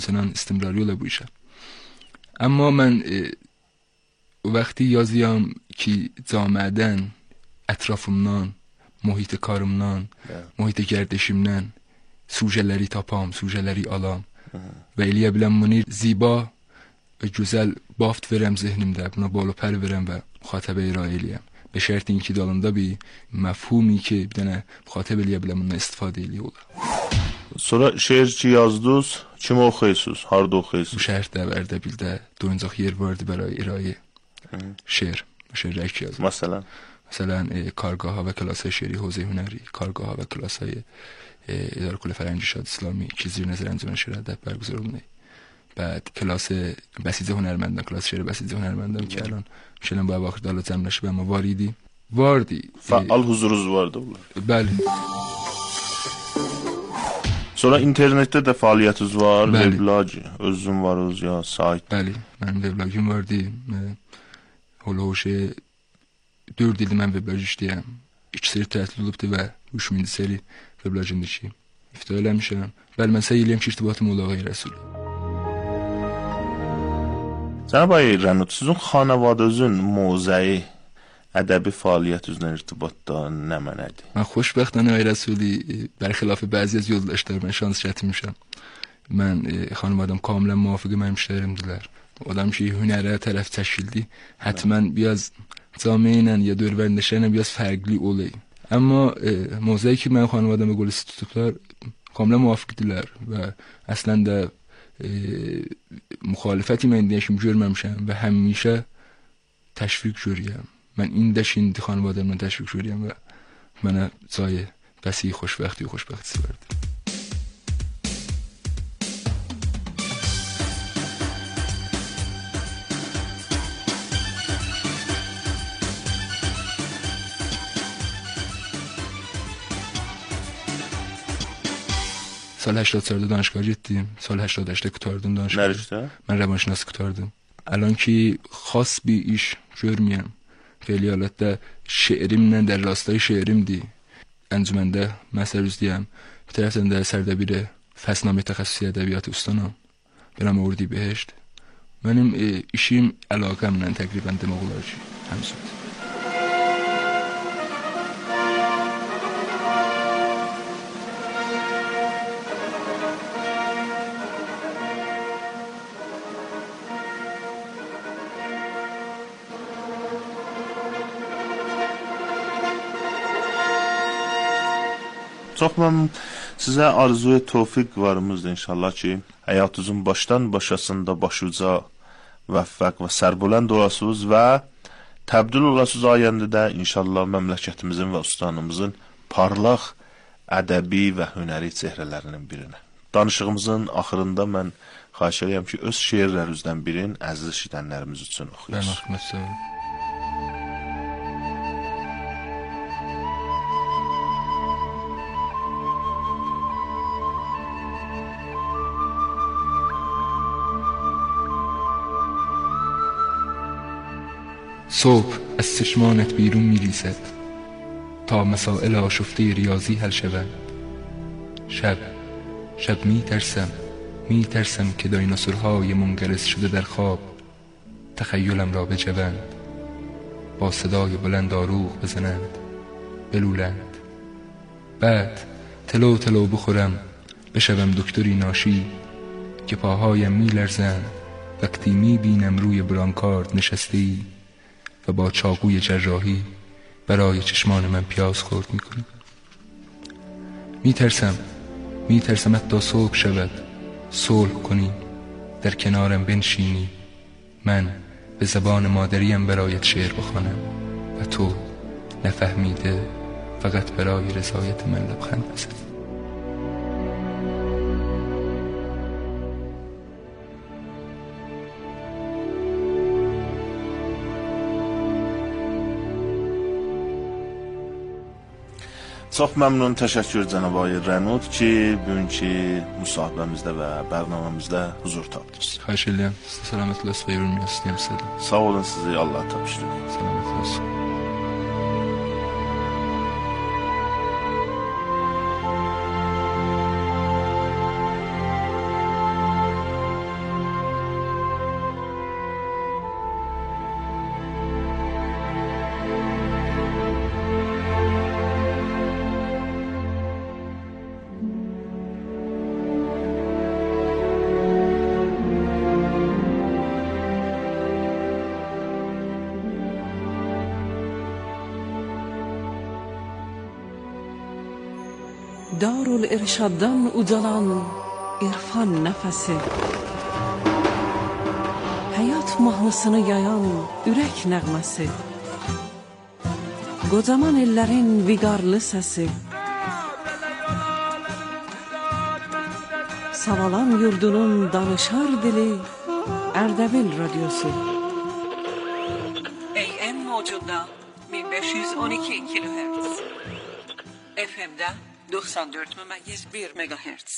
Senin istimrari ola bu işe. Ama ben vakti yazıyam ki camiaden, etrafımdan, muhit karımdan, muhit gerdişimden sujeleri tapam, sujeleri alam ve eləyə biləm bunu ziba ve güzel baft verəm zihnimdə, buna bolu pər verəm və müxatəbə irayə eləyəm. Be şərtin ki dalında bir mefhumi ki bir dənə müxatəbə eləyə biləm, bundan istifadə eləyə olar. Sonra şeirçi yazdınız, kim oxuyursunuz, harda oxuyursunuz? Bu şəhərdə və Ərdəbildə doyuncaq yer vardı bəray irayə şeir, şeirək yazdım. Məsələn, kargaha və klasay şeiri Hozey Hünəri, kargaha və klasay İdare Kule Fərəngi Şad İslami ki zir nəzər əncümən şeir ədəb bərgüzar olunur. بعد کلاس بسیجه هنرمندان کلاس شعر بسیجه هنرمندان که الان میشلن با وقت دالا جمعش به ما واردی فعال حضورunuz vardı bunlar. Bəli. Sonra internetdə də fəaliyyətiniz var, weblog özün varız ya sayt. Bəli, mənim weblogum vardı. Holoş 4 ildir mən weblog işləyirəm. 2 seri tətil olubdu və 3000 seri weblogumda ki iftira eləmişəm. Bəli, mən səy eləyəm ki irtibatım ola Ağay Rəsul. Cənab Ağay Rənud, sizin xanavadınızın mövzəyi ədəbi fəaliyyət üzrə irtibatda nə mənədir? Mən xoşbəxtəm Ağay Rəsuli, bərxilaf bəzi az yoldaşlarımla şans gətirmişəm. Mən xanavadam kamilən müvafiq mənim işlərimdilər. Adam ki hünərə tərəf çəkildi, həttəmən biraz camiə ilə ya dörvərindəşlərlə biraz fərqli olay. Amma mövzəyi ki mən xanavadama qol tutublar, kamilən müvafiqdirlər və əslən də müxalifəti mən deyəşim görməmişəm və həmişə təşviq görürəm. Mən indi xanvadamla təşviq görürəm və mənə cayı bəsi xoşbəxti verdi. سال 84 دانشگاه گرفتیم، سال 88 kurtardım دانشگاه. Nerede? من روانشناسی kurtardım. الان ki xas bir iş görməyəm. Fəali halətdə şeirimlə də rastay şeirimdir. Əncüməndə məsəl üzləyəm. Bir tərəfdən də Sərdəbirə fəsnamə təxəssüsü ədəbiyyatı ustanam. Birəm ordi behişt. Mənim işim əlaqəmlə təqribən demək olar ki, həmsüdür. Çox mən sizə arzu et tövfiq varımızdır inşallah ki, həyatınızın başdan başasında başuca vəffəq və sərbulənd olasınız və təbdil olasınız ayəndə də inşallah məmləkətimizin və ustanımızın parlaq ədəbi və hünəri çehrələrinin birinə. Danışığımızın axırında mən xahiş edirəm ki, öz şeirlərinizdən birini əziz eşidənlərimiz üçün oxuyasınız. صبح از چشمانت بیرون میریزد تا مسائل آشفته ریاضی حل شود. شب میترسم که دایناسورهای منقرض شده در خواب تخیلم را بجوند، با صدای بلند آروغ بزنند، بلولند. بعد تلو بخورم، بشوم دکتری ناشی که پاهایم میلرزند وقتی میبینم روی برانکارد نشسته‌ای و با چاقوی جراحی برای چشمان من پیاز خورد میکنی. میترسم حتی صبح شود، صلح کنی، در کنارم بنشینی، من به زبان مادریم برایت شعر بخوانم و تو نفهمیده فقط برای رضایت من لبخند بزنی. Çox məmnun, təşəkkür cənab Ağay Rənud ki, bugünkü müsahibəmizdə və bərnaməmizdə huzur tapdınız. Xahiş edirəm, sizə salamətlilər, xeyirlər istəyirəm sizə. Sağ olun, sizi Allah tapışdırır. Salamətlilər olsun. Darul-Irshaddan ucalan irfan nəfəsi, həyat mahnısını yayan ürək nəğməsi, qocaman ellərin viqarlı səsi, Savalan yurdunun danışar dili Ərdəbil radyosu. AM mövcudda 1512 kHz, FM'də 94,1 MHz.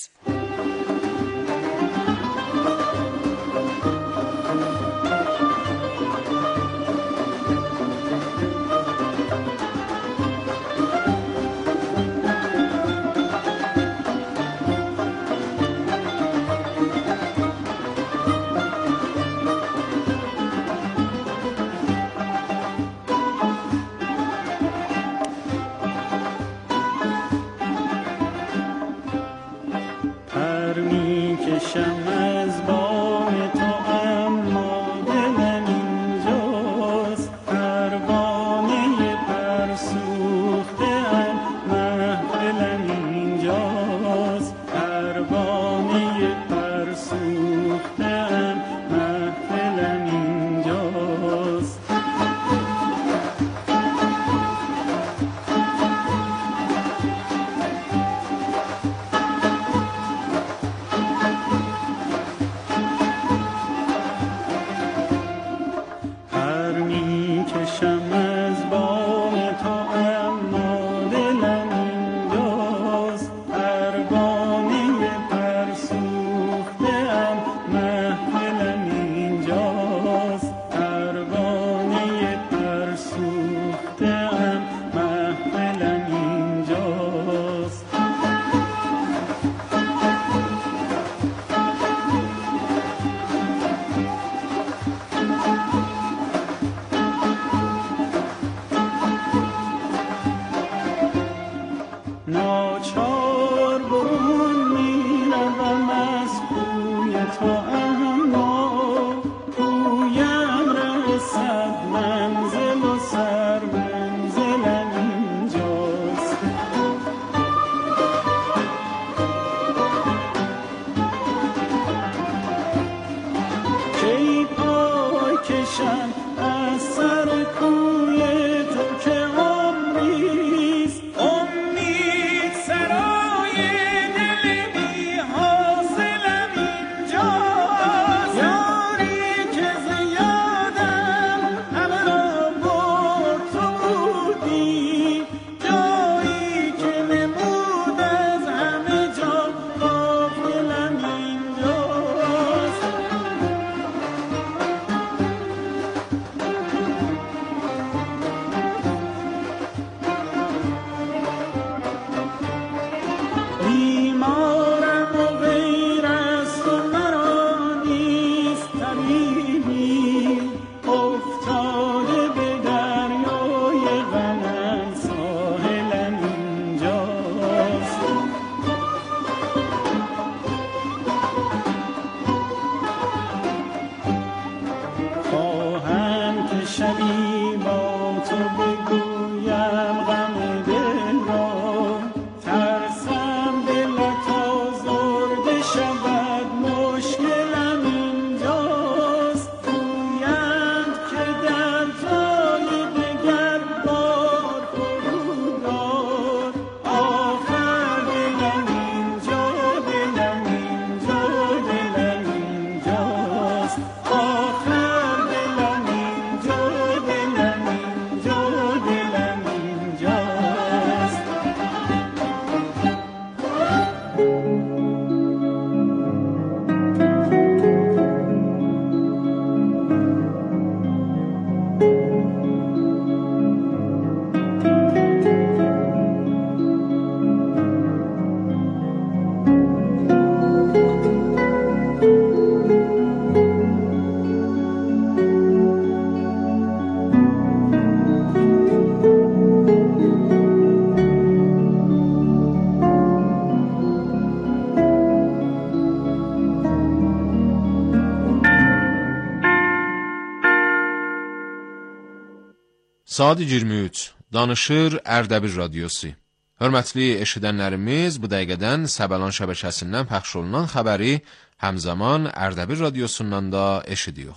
Saat 23 danışır Ərdəbil radiosu. Hörmətli eşidənlərimiz, bu dəqiqədən Səbəlan şəbəkəsindən pəxş olunan xəbəri həmzaman Ərdəbil radiosundan da eşidiyoruz.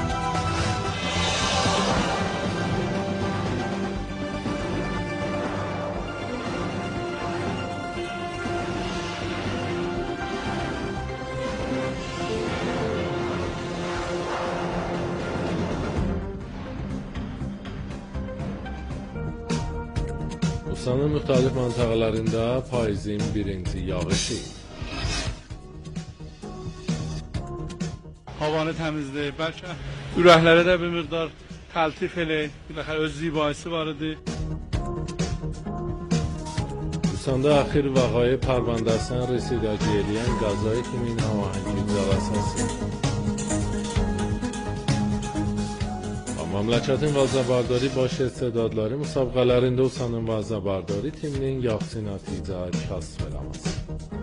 Rusiyanın müxtəlif məntəqələrində payızın birinci yağışı. Havanı təmizləyir, bəlkə ürəklərə də bir miqdar təltif eləyir, biləxər öz zibayisi var idi. Rusiyanda axir vaqayı pərvəndəsindən residaci eləyən Qəzai kimin havahəngi cəlasası. Məmləkətin vəzəbardari baş istedadları müsabiqələrində Rusiyanın vəzəbardari timinin yaxşı nəticə kəsb eləməsi.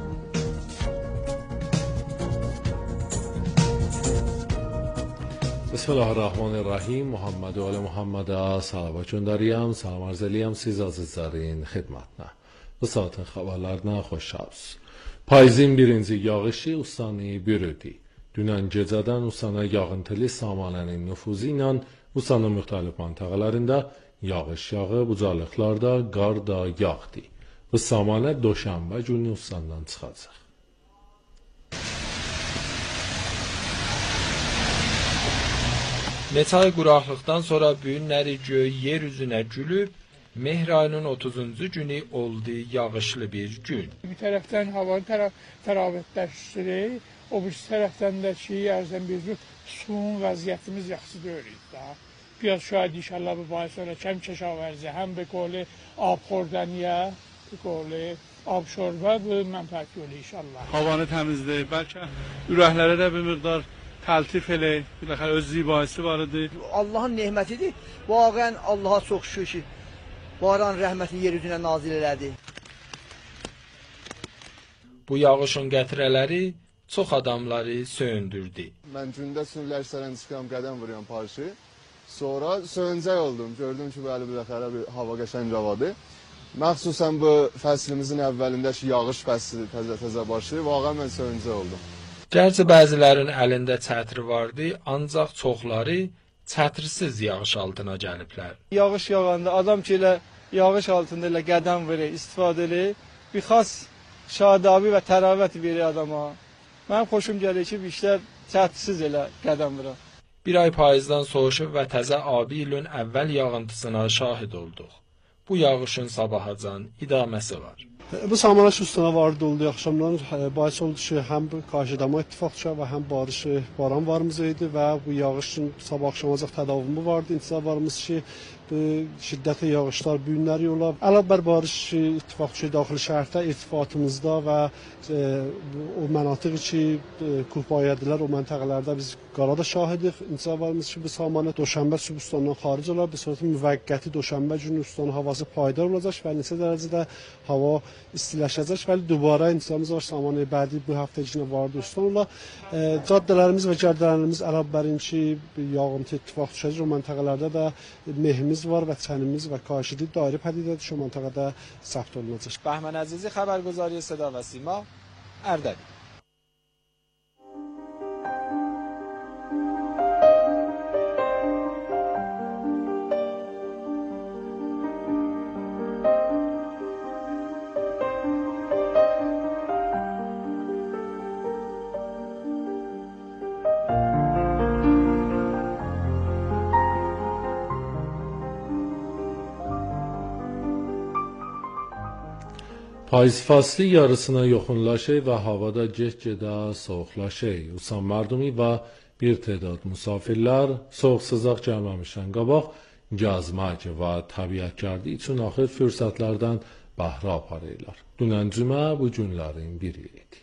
Bismillahirrahmanirrahim. Muhammed و آل محمد salavat göndəriyəm, salam arz eləyəm siz azizlərin xidmətinə. Bu saatin xəbərlərinə xoş gəlmisiniz. Payızın birinci yağışı Rusiyanı bürüdü. Dünən gecədən Rusiyana yağıntılı samanənin nüfuzu ilə Rusiyanın müxtəlif məntəqələrində yağış yağı, bucalıqlarda qar da yağdı. Bu samanə Doşənbə günü Rusiyandan çıxacaq. Neçə ay quraqlıqdan sonra bu günləri göy yer üzünə gülüb, Mehr ayının 30-cu günü oldu yağışlı bir gün. Bir tərəfdən havanın təravətləşdirir, o bir tərəfdən də ki, ərzən bir suyun vəziyyətimiz yaxşı deyil. Biraz şاید inşallah bu باعث sonra kəm کشاورزی هم به قول آب خوردنیه به قول آب شربه bu mənfəət yolu inşallah. Havanı təmizləyir, bəlkə ürəklərə də bir miqdar təltif eləyir, biləxər öz zibayisi var idi. Allahın nehmətidir. Vaqəən Allaha çox şükür ki, Baran rəhmətini yer üzünə nazil elədi. Bu yağışın qətrələri çox adamları söyündürdü. Mən gündə sürüləşlərən çıxıram, qədəm vuruyorum Parişi. Sonra söyüncək oldum. Gördüm ki, bəli biləxərə bir hava qəşəng havadır. Məxsusən bu fəslimizin əvvəlində ki, yağış fəsli təzə başlayır. Vaqəən mən söyüncək oldum. Gerçi bəzilərin əlində çətri vardı, ancaq çoxları çətrisiz yağış altına gəliblər. Yağış yağanda adam ki, elə yağış altında elə qədəm verir, istifadə edir. Bir xas şadabi və təravət verir adama. Mənim xoşum gəlir ki, bir işlər çətrisiz elə qədəm verir. Bir ay payızdan soğuşub və təzə abi ilin əvvəl yağıntısına şahid olduq. Bu yağışın sabahacan idaməsi var. Bu samanəş üstünə varid oldu axşamdan. Bais oldu ki, həm qarşıdama ittifaqça və həm baran varımız idi və bu yağışın sabah axşamacaq tədavümü vardı. İntizarlarımız ki, şiddətli yağışlar bu günləri yola. Əlavə barış ittifaqçı daxili şəhərdə irtifatımızda və o mənatiq ki, Kuhbayədilər o məntəqələrdə biz qarada şahidik. İntizarlarımız ki, bu samanə Doşənbə sübh ustandan xaric olar. Bir surət müvəqqəti Doşənbə günü ustanın havası payidar olacaq və neçə dərəcədə hava istiləşəcək. Bəli, dubara intizamımız var. Samanə bədi bu həftə içində vardı ustan olar. Caddələrimiz və gərdələrimiz əlavbərin ki, yağıntı ittifaq düşəcək. O məntəqələrdə də mehimiz var və çənimiz və karşıdi dairə pədidədir. Şu məntəqədə səbt olunacaq. Bəhmən Əzizi, xəbərguzari Səda və Sima, Ərdəbil. Payız faslı yarısına yoxunlaşır və havada get-gedə soğuqlaşır. Rusiya mərdumi və bir tədad musafirlər soğuk-sızaq gəlməmişdən qabaq gəzmək və təbiətgərdi üçün axır fürsətlərdən bəhrə aparırlar. Dünən cümə bu günlərin biri idi.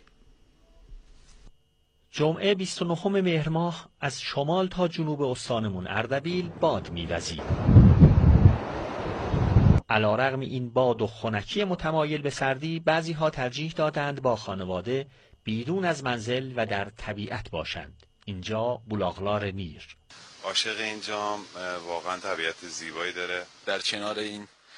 جمعه 29 مهر ماه از شمال تا جنوب استانمون اردبیل باد می‌وزید. علیرغم این باد و خنکی متمایل به سردی، بعضی‌ها ترجیح دادند با خانواده بیرون از منزل و در طبیعت باشند. اینجا بولاغلار نیر. عاشق اینجام، واقعا طبیعت زیبایی داره. در کنار این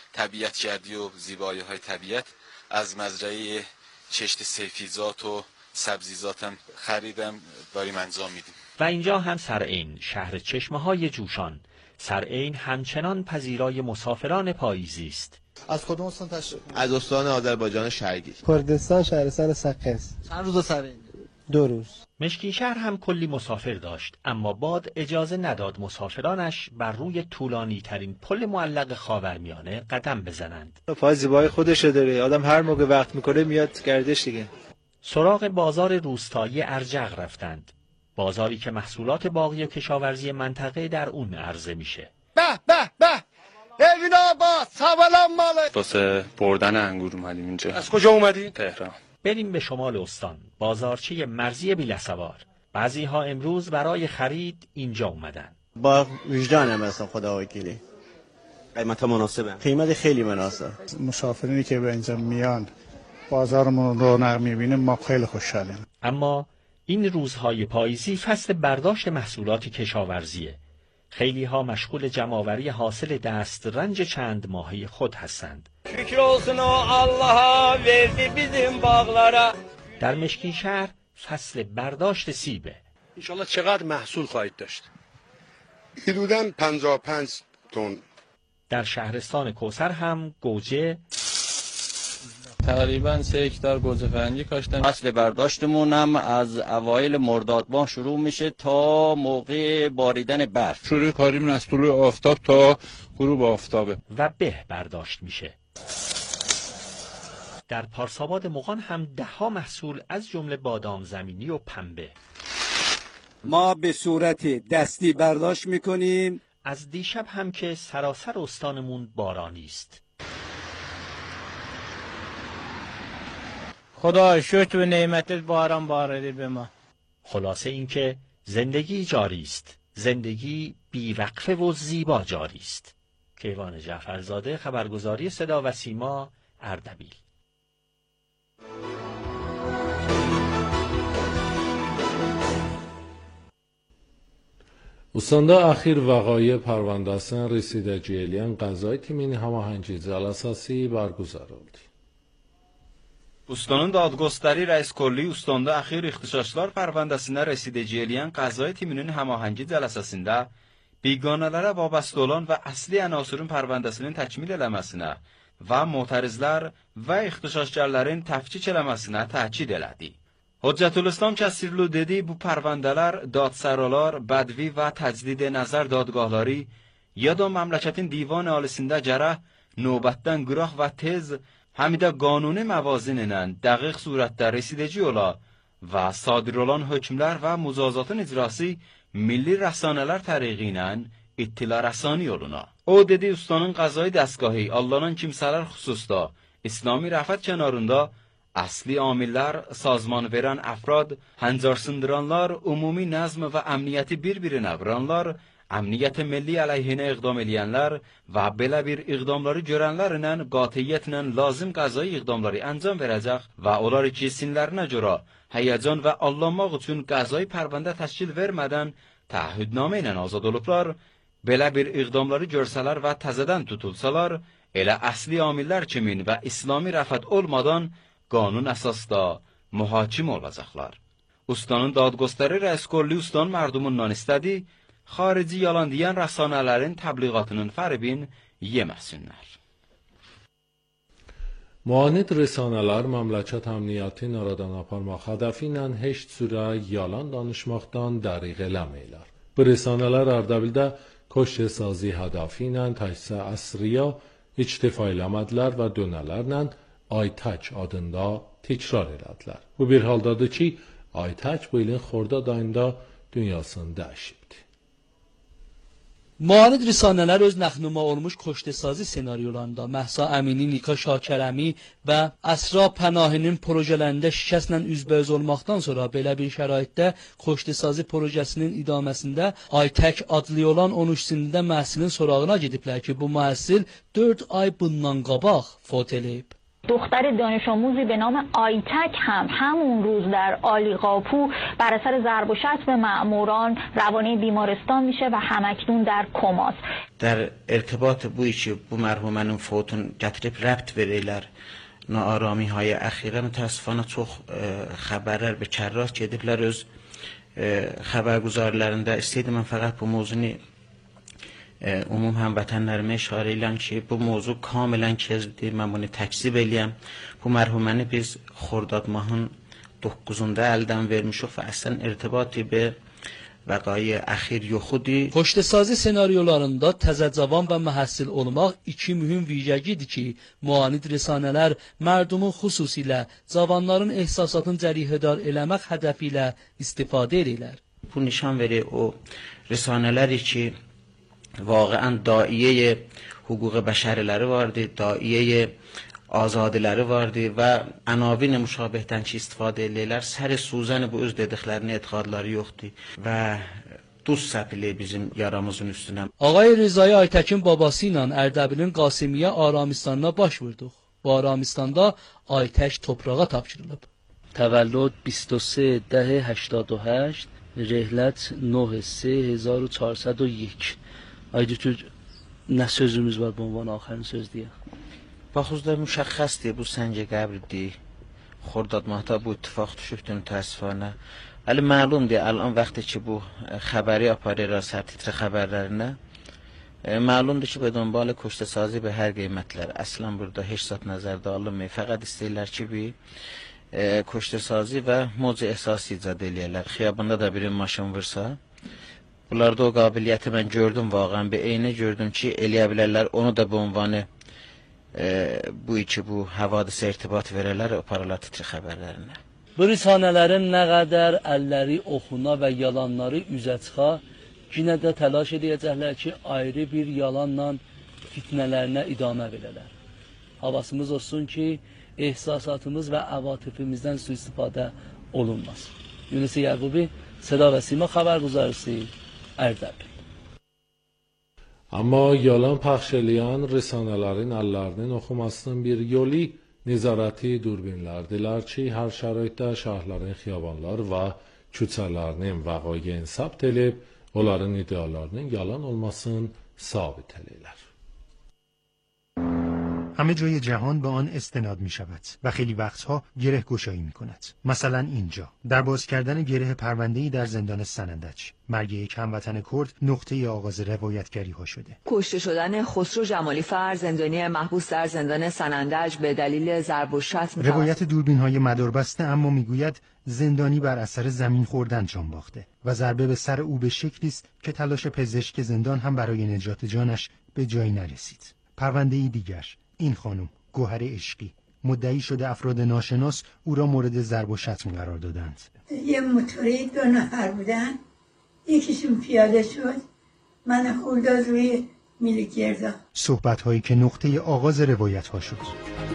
طبیعتگردی و زیبایی‌های طبیعت از مزرعه چشت سیفیزات و سبزیزات هم خریدم داریم انجام میدیم. و اینجا هم سرعین، شهر چشمه‌های جوشان. سرعین همچنان پذیرای مسافران پاییزی است. از کدوم استان تشریف؟ از استان آذربایجان شرقی. کردستان شهرستان سقز. چند روز سرعین؟ 2 روز. مشکی شهر هم کلی مسافر داشت، اما باد اجازه نداد مسافرانش بر روی طولانی ترین پل معلق خاورمیانه قدم بزنند. پای زیبای خودشه داره، آدم هر موقع وقت میکنه میاد گردش دیگه. سراغ بازار روستایی ارجغ رفتند، بازاری که محصولات باغی و کشاورزی منطقه در اون عرضه میشه. به به به ببین آقا سوالم ماله. واسه بردن انگور اومدیم اینجا. از کجا اومدی؟ تهران. بریم به شمال استان، بازارچه مرزی بیلسوار. بعضی ها امروز برای خرید اینجا اومدن. با وجدانم هستم، خدا وکیلی. قیمت مناسبه. قیمت خیلی مناسب. مسافرینی که به اینجا میان بازارمون رونق میبینه ما خیلی خوشحالیم. اما این روزهای پاییزی فصل برداشت محصولات کشاورزیه. خیلی ها مشغول جمع‌آوری حاصل دسترنج چند ماهه خود هستند. شکر olsun Allah'a verdi bizim bağlara. در مشکین شهر فصل برداشت سیبه. انشالله چقدر محصول خواهید داشت؟ حدوداً 55 تن. در شهرستان کوثر هم گوجه تقریباً 3 هکتار گوجه فرنگی کاشتم. فصل برداشتمون هم از اوایل مرداد ماه شروع میشه تا موقع باریدن برف. شروع کاریم از طلوع آفتاب تا غروب آفتابه و به برداشت میشه. در پارساباد مغان هم 10 محصول از جمله بادام زمینی و پنبه ما به صورت دستی برداشت میکنیم. از دیشب هم که سراسر استانمون بارانی است. خدا شکر و نعمتت باران بارده به ما. خلاصه این که زندگی جاری است، زندگی بی‌وقفه و زیبا جاری است. کیوان جعفرزاده، خبرگزاری صدا و سیما، اردبیل. Ustanda axir vaqoya parvandasının rəsidəci eləyən qəzai timinin هماهنگی جلساتی برگزار oldu. Ustanın dadgostari rəis kolli ustandə axir ixtişaşlar pərvəndəsinə rəsidəci eləyən qəzai timinin həmahengi cəlsəsində biganələrə vabastə olan və əsli ənasırın pərvəndəsinin təkmil eləməsinə və mutarizlər və ixtişaşgərlərin təfkic eləməsinə təkid elədi. Hüccətülislam Kəsirlu dedi, bu pərvəndələr dadsəralar, bədvi və təcdid nəzər dadgahları ya da məmləkətin divan alisində gərək növbətdən qıraq və tez həmidə qanuni məvazin ilə dəqiq surətdə rəsidəci ola və sadir olan hökmlər və mücazatın icrası milli rəsanələr təriqi ilə ittila rəsani yoluna. O dedi, ustanın qəzai dəstgahı allanan kimsələr xüsusda İslami rəfət kənarında əsli amillər, sazman verən əfrad, həncərsındıranlar, ümumi nəzm və əmniyyəti bir-birinə vuranlar, əmniyyət milli əleyhinə iqdam eləyənlər və belə bir iqdamları görənlərlə qatiyyətlə lazım qəzai iqdamları əncam verəcək və onlar ki, sinlərinə görə həyəcan və allanmaq üçün qəzai pərvəndə təşkil vermədən təəhhüdnamə ilə azad olublar, belə bir iqdamları görsələr və təzədən tutulsalar, elə əsli amillər kimin və İslami rəfət olmadan qanun əsasda mühakim olacaqlar. Ustanın dadgostari rəis kolli ustan mərdumundan istədi, xarici yalan deyən rəsanələrin təbliğatının fəribin yeməsinlər. Muanid rəsanələr məmləkət əmniyyətin aradan aparmaq hədəfi ilə heç cürə yalan danışmaqdan dəriq eləməklər. Bu rəsanələr Ərdəbildə koşə sazı hədəfi ilə təhsə əsriya ictifa eləmədilər və dönələrlə Aytək adında təkrar elədilər. Bu bir haldadır ki, Aytək bu ilin xordad ayında dünyasını dəyişibdir. Muanid risanələr öz nəxnuma olmuş koştesazı senaryolarında Məhsa Əmini, Nika Şakərəmi və Əsra Pənahinin projelərində şikəslə üzbəüz olmaqdan sonra belə bir şəraitdə koştesazı projesinin idaməsində Aytək adlı olan 13 sinində məhsilin sorağına gediblər ki, bu məhsil 4 ay bundan qabaq fot eləyib. دختر دانش آموزی به نام آیتک هم همون روز در آلیقاپو بر اثر ضرب و شتم مأموران روانه بیمارستان میشه و همکنون در کماست. در ارتباط bu işi bu merhumenin fotun getirip rapt verirler. Naaramihay əxirə mütəəssifانə çox xəbərlər və kərrat gediblər öz xəbərguzarlarında. İstəyirdim mən fəqət bu mövzunu umum həmvətənlərimə işarə edirəm ki, bu mövzu kamilən kəzbdir. Mən bunu təkzib eləyəm. Bu mərhuməni biz Xordad mahın 9-unda əldən vermişik və əslən irtibatı be vəqayı əxir yoxudur. Xoşdəsazi senaryolarında təzə cavan və məhəssil olmaq iki mühüm viyyəgidir ki, muanid rəsanələr mərdumun xüsusilə cavanların ehsasatını cərihədar eləmək hədəfi ilə istifadə edirlər. Bu nişan verir o rəsanələri ki, واقعا داعیه حقوق بشرləri vardı, داعیه azadiləri vardı və عناوین مشابهتن ki istifadə edirlər. Sər suzəni bu öz dediklərinə etiqadları yoxdur və duz səpilir bizim yaramızın üstünə. Ağay Rızay Aytəkin babası ilə Ərdəbilin Qasimiyə Aramistanına baş vurduq. Bu Aramistanda Aytək toprağa tapşırılıb. Təvəllüd 23/10/88, Rehlət 9/3401. Aydütür, nə sözümüz var bu ünvan axırın söz deyə? Baxızda müşəxxəsdir, bu səncə qəbridir. Xordad mahda bu ittifaq düşübdür mütəəssifanə. Əli məlumdur, الان وقتی ki bu xəbəri aparırlar sərtitrə xəbərlərinə, məlumdur ki, به دنبال کشته سازی به هر qiymətlər. Əslən burada heç zat nəzərdə alınmır. Fəqət istəyirlər ki, bir کشته سازی və موج ehsası icad eləyirlər. Xiyabında da birin maşın vursa, bunlarda o qabiliyyəti mən gördüm vaqən, bir eyni gördüm ki, eləyə bilərlər, onu da bu ünvanı bu iki bu havadisə irtibat verərlər, aparırlar titri xəbərlərinə. Bu risanələrin nə qədər əlləri oxuna və yalanları üzə çıxa, yenə də təlaş edəcəklər ki, ayrı bir yalanla fitnələrinə idamə verələr. Havasımız olsun ki, ehsasatımız və əvatifimizdən sui-istifadə olunmaz. Yunus Yaqubi, Seda və Sima xəbərguzarısı, Ərdəbil. Amma yalan pəxş eləyən rəsanələrin əllərinin oxumasının bir yolu nəzarəti durbinlərdirlər ki, hər şəraitdə şəhərlərin xiyabanlar və küçələrinin vəqayən səbt edib, onların iddialarının yalan olmasını sabit edirlər. همه جای جهان به آن استناد می شود و خیلی وقتها گره گشایی می کند. مثلا اینجا در باز کردن گره پرونده‌ای در زندان سنندج مرگ یک هموطن کرد نقطه آغاز روایتگری ها شده. کشته شدن خسرو جمالی فر زندانی محبوس در زندان سنندج به دلیل ضرب و شتم. روایت دوربین های مداربسته اما میگوید زندانی بر اثر زمین خوردن جان باخته و ضربه به سر او به شکلی است که تلاش پزشک زندان هم برای نجات جانش به جایی نرسید. پرونده‌ای دیگر، این خانم گوهر عشقی مدعی شده افراد ناشناس او را مورد ضرب و شتم قرار دادند. یه موتوری 2 نفر بودن، یکیشون پیاده شد، من خورداد روی میلگردا. صحبت هایی که نقطه آغاز روایت ها شد.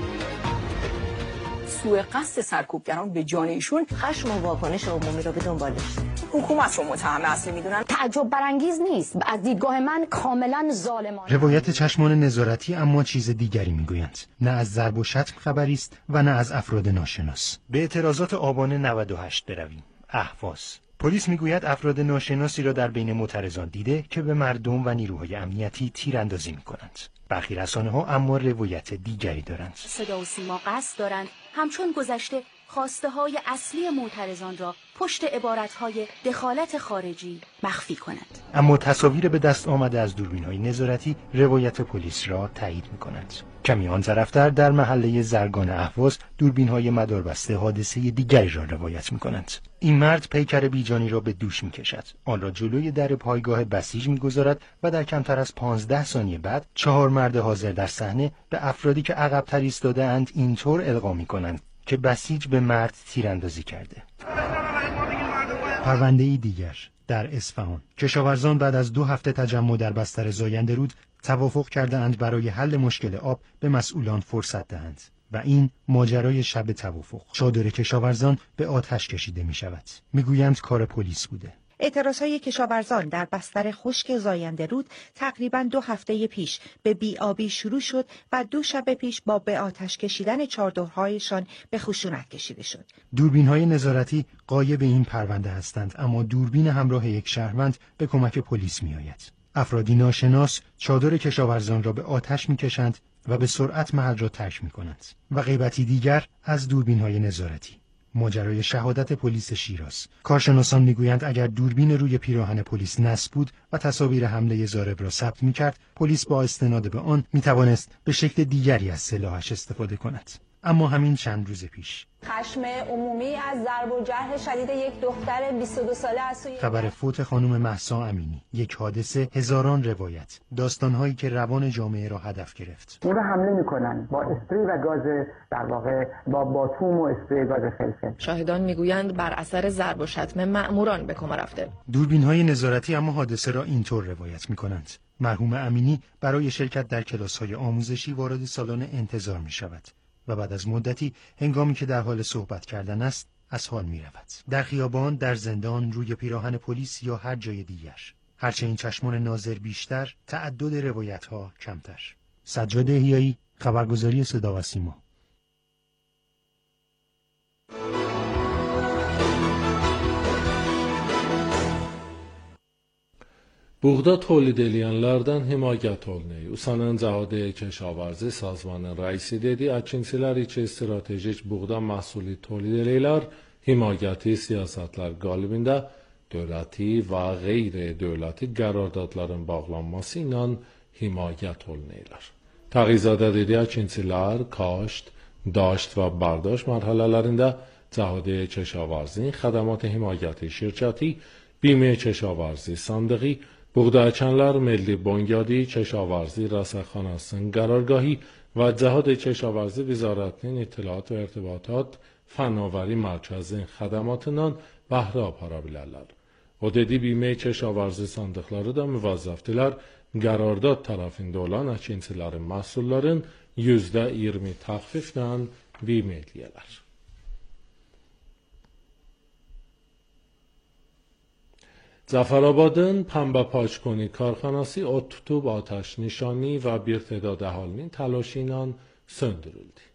سوء قصد سرکوبگران به جان ایشون خشم و واکنش عمومی را به دنبال داشت. حکومت رو متهم اصلی میدونن. تعجب برانگیز نیست، از دیدگاه من کاملا ظالمانه. روایت چشمان نظارتی اما چیز دیگری میگویند. نه از ضرب و شتم خبری است و نه از افراد ناشناس. به اعتراضات آبان 98 برویم. اهواز. پلیس میگوید افراد ناشناسی را در بین معترضان دیده که به مردم و نیروهای امنیتی تیراندازی میکنند. برخی رسانه‌ها اما روایت دیگری دارند. صدا و سیما قصد دارند همچون گذشته خواسته های اصلی معترضان را پشت عبارت‌های دخالت خارجی مخفی کنند. اما تصاویر به دست آمده از دوربین‌های نظارتی روایت پلیس را تایید می‌کنند. کمی آن طرفتر در محله زرگان اهواز دوربین‌های مداربسته حادثه دیگری را روایت می‌کنند. این مرد پیکر بیجانی را به دوش می‌کشد. آن را جلوی در پایگاه بسیج می‌گذارد و در کمتر از 15 ثانیه بعد 4 مرد حاضر در صحنه به افرادی که عقب‌تر ایستاده‌اند اینطور القا می‌کنند که بسیج به مرد تیراندازی کرده. پرونده‌ای دیگر در اصفهان. کشاورزان بعد از 2 هفته تجمع در بستر زاینده رود توافق کرده‌اند برای حل مشکل آب به مسئولان فرصت دهند و این ماجرای شب توافق. چادر کشاورزان به آتش کشیده می شود. می گویند کار پلیس بوده. اعتراضهای کشاورزان در بستر خشک زاینده رود تقریباً 2 هفته پیش به بی‌آبی شروع شد و 2 شب پیش با به آتش کشیدن چادرهایشان به خشونت کشیده شد. دوربین‌های نظارتی غایب این پرونده هستند، اما دوربین همراه یک شهروند به کمک پلیس می‌آید. افرادی ناشناس چادر کشاورزان را به آتش می‌کشند و به سرعت محل را ترک می‌کنند. و غیبتی دیگر از دوربین‌های نظارتی. ماجرای شهادت پلیس شیراز. کارشناسان میگویند اگر دوربین روی پیراهن پلیس نصب بود و تصاویر حمله ضارب را ثبت می‌کرد، پلیس با استناد به آن می‌توانست به شکل دیگری از سلاحش استفاده کند. اما همین چند روز پیش خشم عمومی از ضرب و جرح شدید یک دختر 22 ساله از سوی خبر فوت خانم مهسا امینی، یک حادثه هزاران روایت، داستان‌هایی که روان جامعه را هدف گرفت. اون حمله می‌کنن با اسپری و گاز، در واقع با باتوم و اسپری گاز فلفل. شاهدان میگویند بر اثر ضرب و شتم مأموران به کما رفته. دوربین‌های نظارتی اما حادثه را اینطور روایت می‌کنند: مرحوم امینی برای شرکت در کلاس‌های آموزشی وارد سالن انتظار می‌شود و بعد از مدتی هنگامی که در حال صحبت کردن است از حال می رود. در خیابان، در زندان، روی پیراهن پلیس یا هر جای دیگر. هرچه این چشمان ناظر بیشتر، تعدد روایت ها کمتر. سجاد احیایی، خبرگزاری صدا و سیما. Buğda tolid eləyənlərdən himayət olunur. Usanın Cahade Keşavarzi Sazmanın rəisi dedi, əkinçilər üçün stratejik buğda məhsulu tolid eləyirlər, himayəti siyasətlər qalibində dövləti və qeyri-dövləti qərardadların bağlanması ilə himayət olunurlar. Tağizadə dedi, əkinçilər kaşt, daşt və bardaş mərhələlərində Cahade Keşavarzinin xədəmat himayəti şirkəti بیمه کشاورزی صندوقی بغداچنلر ملی بنیادی کشاورزی رسانه‌سن قرارگاهی و جهاد کشاورزی وزارتinin اطلاعات و ارتباطات فناوری مرکزinin xədəmatından bəhrə apara bilərlər. O dedi, بیمه کشاورزی sandıqları da müvazzəfdilər qərardad tərəfində olan əkinçilərin məhsulların %20 təxfiflə بیمه edilirlər. Zafarabadın Pamba Paçkoni karxanası od tutub ataş nişani və bir تعداد əhalinin təlaşı ilə söndürüldü.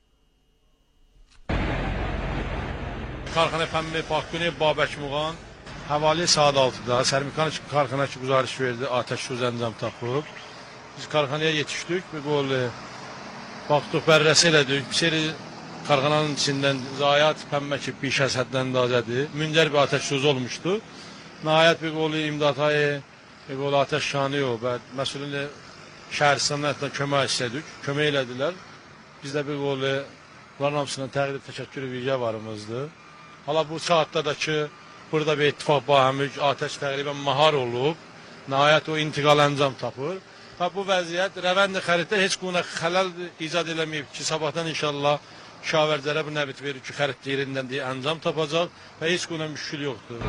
Karxana Pamba Paçkoni Babək Muğan havali saat 6-da Sərmikan karxanası güzarış verdi, ateş söz əncam tapıb. Biz karxanaya yetişdik və qolu baxdıq, bərrəsi elədik. Bir seri karxananın içindən zayiat Pamba ki pişəs həddən dazədir. Müncər bir ateş söz olmuşdu. Nəhayət bir qolu imdatayı, bir qolu ateş şanı və məsulun şəhərstanlarına kömək istədik, kömək elədilər. Biz də bir qolu bunların hamısına təqdir təşəkkür vicə varımızdır. Hala bu saatda da ki, burada bir ittifaq bahəmük, ateş təqribən mahar olub, nəhayət o intiqal əncam tapır. Tabi bu vəziyyət rəvənd-i xəritdə heç quna xələl icad eləməyib ki, sabahdan inşallah şavərcələ bu nəbit verir ki, xərit yerindən deyə əncam tapacaq və heç quna müşkül yoxdur.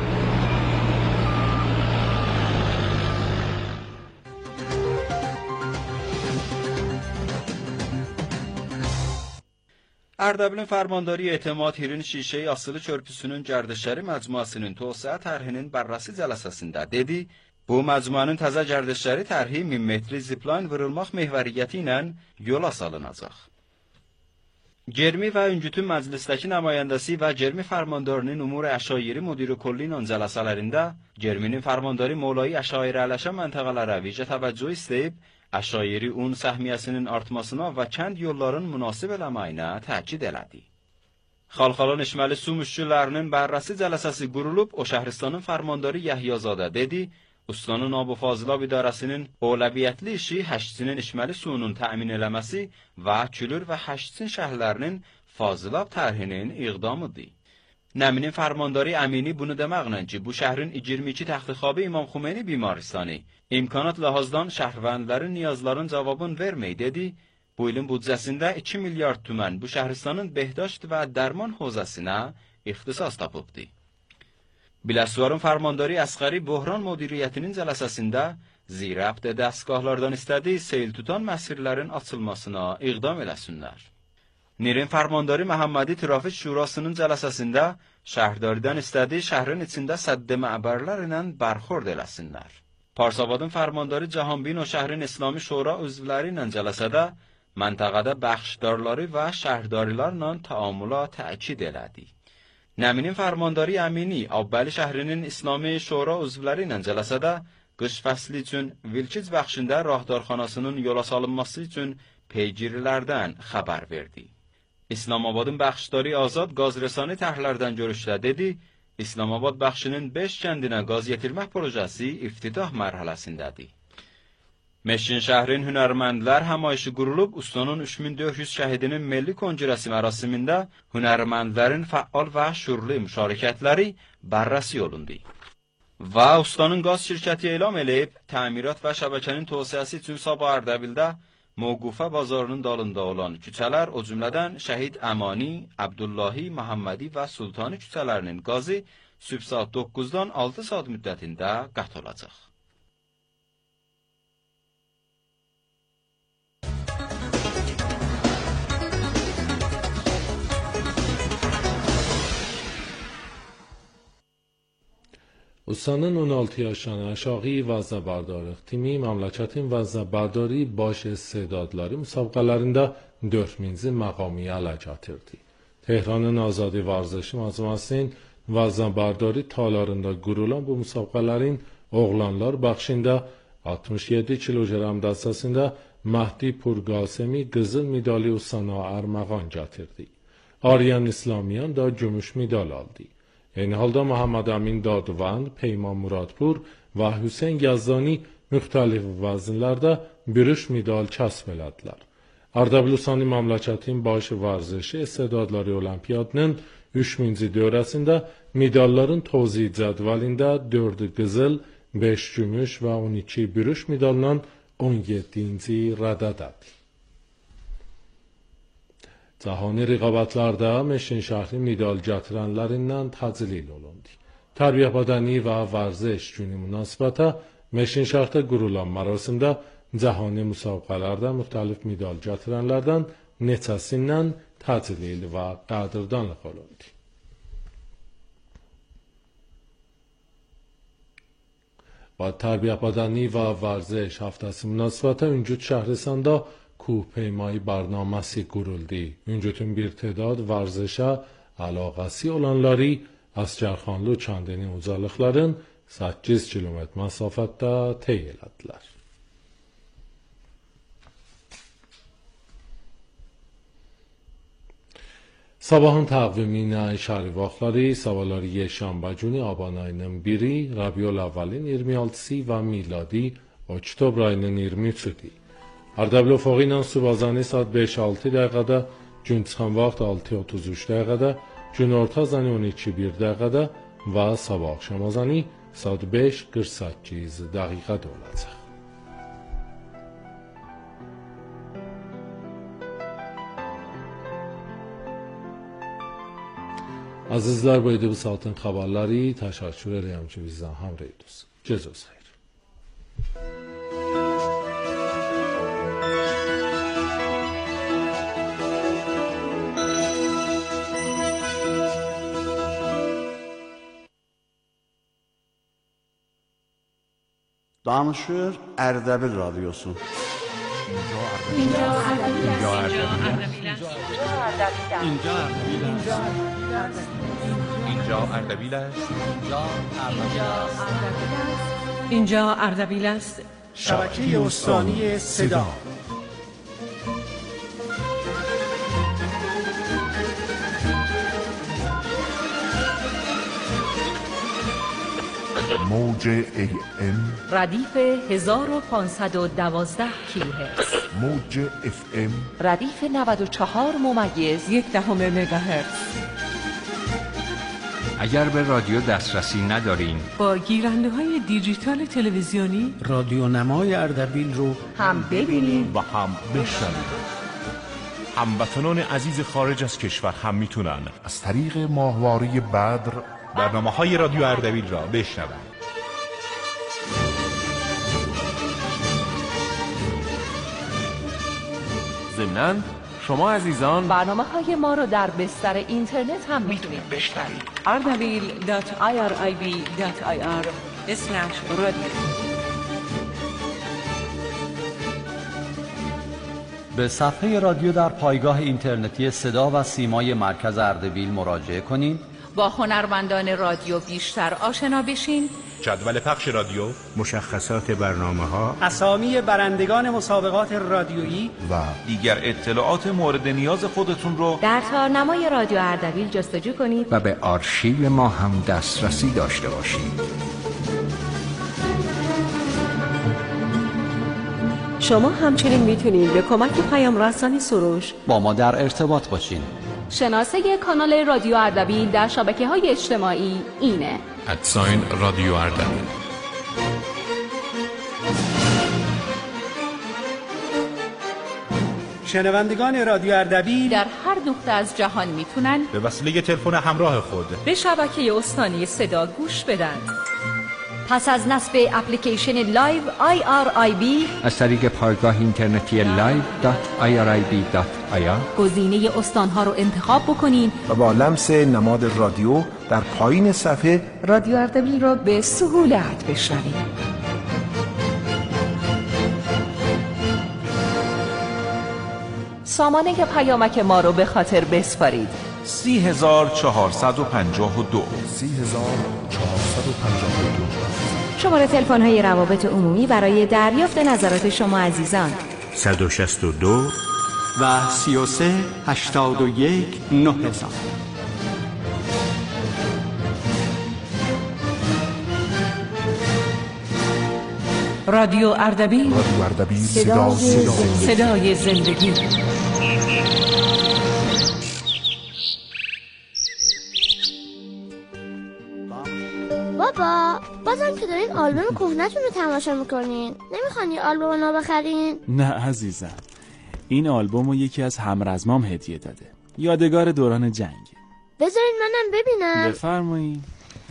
Ərdəbilin Fərmandarı Etimad Hirin Şişeyi Asılı Körpüsünün Gərdişləri Məcmuasının Toğsaya tərhinin bərrası cələsəsində dedi, bu məcmuanın təzə gərdişləri tərhi 1000 metri zipline vurulmaq mehvəriyyəti ilə yola salınacaq. Germi və Üngütün məclisdəki nümayəndəsi və Germi Fərmandarının Umur Əşairi Müdiri Kulli ilə cələsələrində Germinin Fərmandarı Molayı Əşairi ələşə məntəqələrə vicə təvəccüh istəyib, Əşairi un səhmiyyəsinin artmasına və kənd yolların münasib eləməyinə təkid elədi. Xalqalan İşməli su müşküllərinin bərrəsi cələsəsi qurulub, o şəhristanın fərmandarı Yəhyazadə dedi, ustanın Abu Fazilab idarəsinin ovləviyyətli işi həşçinin İşməli suyunun təmin eləməsi və Külür və həşçin şəhərlərinin Fazilab tərhinin iqdamıdır. Nəminin fərmandarı Əmini bunu deməklə ki, bu şəhrin 22 təxtixabı İmam Xumeyni bimaristani imkanat lahazdan şəhərvənlərin niyazların cavabını verməyi dedi, bu ilin büdcəsində 2 milyard tümən bu şəhristanın behdaşt və dərman hozəsinə ixtisas tapıbdı. Biləsuvarın fərmandarı Əsqəri Bohran Müdiriyyətinin cələsəsində zirəbt dəstgahlardan istədi, seyl tutan məsirlərin açılmasına iqdam eləsinlər. Nirin Fermandari Məhəmmədi Trafik Şurasının cəlsəsində şəhərdardan istədi şəhrin içində sədd məbərlər ilə bərxord eləsinlər. Parsabadın Fermandari Cahanbino şəhrin İslami Şura üzvləri ilə cəlsədə məntəqədə bəxşdarları və şəhərdarlarla təamülə təkid elədi. Nəminin Fermandari Əmini Avbəli şəhrinin İslami Şura üzvləri ilə cəlsədə qış fəsli üçün Vilkic bəxşində rahdarxanasının yola salınması üçün peygirilərdən xəbər verdi. İslamabadın bəxşdarı Azad qazrəsani təhrlərdən görüşdə dedi, İslamabad bəxşinin 5 kəndinə qaz yetirmək projesi iftitah mərhələsindədir. Meşin şəhrin hünərməndlər həmayışı qurulub, ustanın 3400 şəhidinin milli kongresi mərasimində hünərməndlərin fəal və şürlü müşarikətləri bərrəsi olundu. Və ustanın qaz şirkəti elam eləyib, təmirat və şəbəkənin tövsiyəsi üçün Sabah Ərdəbildə Moğufə bazarının dalında olan küçələr, o cümlədən Şəhid Əmani, Abdullahi, Məhəmmədi və Sultani küçələrinin qazı sübh saat 9-dan 6 saat müddətində qət olacaq. Ustanın 16 yaşına Şahi vəznəbardar timi məmləkətin vəznəbardari baş istedadları müsabiqələrində 4000-ci məqami ələ gətirdi. Tehranın Azadi Varzışı Məcmuəsinin vəznəbardari talarında qurulan bu müsabiqələrin oğlanlar bəxşində 67 kilogram dəstəsində Məhdi Purqasemi qızıl medali ustana ərməğan gətirdi. Aryan İslamiyan da gümüş medal aldı. Eyni halda Məhəmməd Əmin Dadvand, Peyman Muradpur və Hüseyn Yazdani müxtəlif vəznlərdə bürüş medal kəsb elədilər. Ərdəbil-Usani məmləkətin baş vərzişi istedadları olimpiyatının 3000-ci dövrəsində medalların tozih cədvəlində 4 qızıl, 5 gümüş və 12 bürüş medalla 17-ci rədədədir. Cahani rəqabətlərdə Meşin şəhri medal gətirənlərindən təclil olundu. Tərbiyə bədəni və vərziş günü münasibətə Meşin şəhərdə qurulan mərasimdə cahani müsabiqələrdə müxtəlif medal gətirənlərdən neçəsindən təclil və qədrdanlıq olundu. Və tərbiyə bədəni və vərziş həftəsi münasibətə Üncüd şəhrisində کوهپیمایی برنامه‌سی قرuldu. Üncüdün bir تعداد ورزشa əlaqəsi olanları az Cərxanlı kəndinin uzalıqların 8 kilometr məsafətdə tey elədilər. Sabahın təqviminə şəhri vaxtları Savaları şənbə günü aban ayının 1-i, Rabiul Əvvəlin 26-sı və miladi oktyabr ayının 23-üdür. Ərdəbil Ufağı ilə subazani saat 5-6 dəqiqədə, gün çıxan vaxt 6-33 dəqiqədə, gün orta zəni 12-1 dəqiqədə və sabah axşamazani saat 5-48 dəqiqədə olacaq. Azizlər, bu idi bu saatın xəbərləri. Təşəkkür edirəm ki, bizdən həmrəy idiniz. Gecəniz xeyir. Danışır Ərdəbil Radyosu. اینجا اردبیل است. شبکه استانی صدا. موج AM ردیف 1512 کیلوهرتز. موج FM ردیف 94.1 مگاهرتز. اگر به رادیو دسترسی ندارین، با گیرنده های دیجیتال تلویزیونی رادیو نمای اردبیل رو هم ببینید و هم بشنوید. هموطنان عزیز خارج از کشور هم میتونن از طریق ماهواره بدر برنامه‌های رادیو اردبیل را بشنوند. ضمناً شما عزیزان برنامه‌های ما رو در بستر اینترنت هم میتونید بشنوید. ardabil.irib.ir/radio. به صفحه رادیو در پایگاه اینترنتی صدا و سیمای مرکز اردبیل مراجعه کنید. با هنرمندان رادیو بیشتر آشنا بشین. جدول پخش رادیو، مشخصات برنامه‌ها، اسامی برندگان مسابقات رادیویی و دیگر اطلاعات مورد نیاز خودتون رو در تارنمای رادیو اردبیل جستجو کنید و به آرشیو ما هم دسترسی داشته باشید. شما همچنین میتونید به کمک پیام رسانی سروش با ما در ارتباط باشین. شناسه کانال رادیو اردبیل در شبکه‌های اجتماعی اینه: رادیو اردبیل. شنوندگان رادیو اردبیل در هر نقطه از جهان میتونن به وسیله تلفن همراه خود به شبکه استانی صدا گوش بدن. پس از نصب اپلیکیشن لایو IRIB از طریق پایگاه اینترنتی live.irib.ir گزینه استانها رو انتخاب بکنین و با لمس نماد رادیو در پایین صفحه رادیو اردبیل رو به سهولت بشنوید. سامانه پیامک ما رو به خاطر بسپارید: 30452 شماره تلفن های روابط عمومی برای دریافت نظرات شما عزیزان 162 و 33 81 9000. رادیو اردبیل، صدای زندگی. بابا بازم که دارین آلبوم کهنه‌تون رو تماشا میکنین، نمیخوان یه آلبوم نو بخرین؟ نه عزیزم، این آلبوم رو یکی از همرزمام هدیه داده، یادگار دوران جنگ. بذارین منم ببینم. بفرمایید.